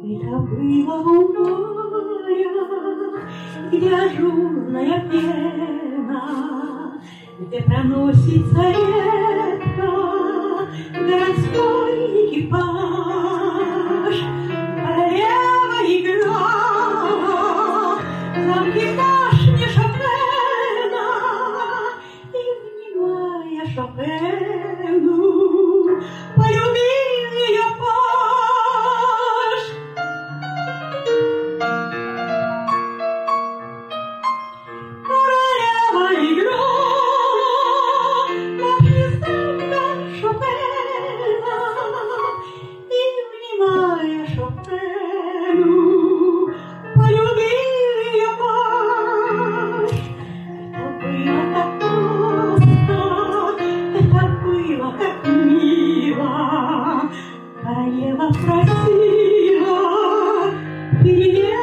Это было у моря, где ажурная пена, где проносится редко городской экипаж. Королева играла замки башни Шопена, и, внимая Шопену, полюбил ее паж. Королева играла башни замка Шопена, и, внимая Шопену, полюбил ее паж. Это было так просто, это было так мило. Королева спросила: перевернешь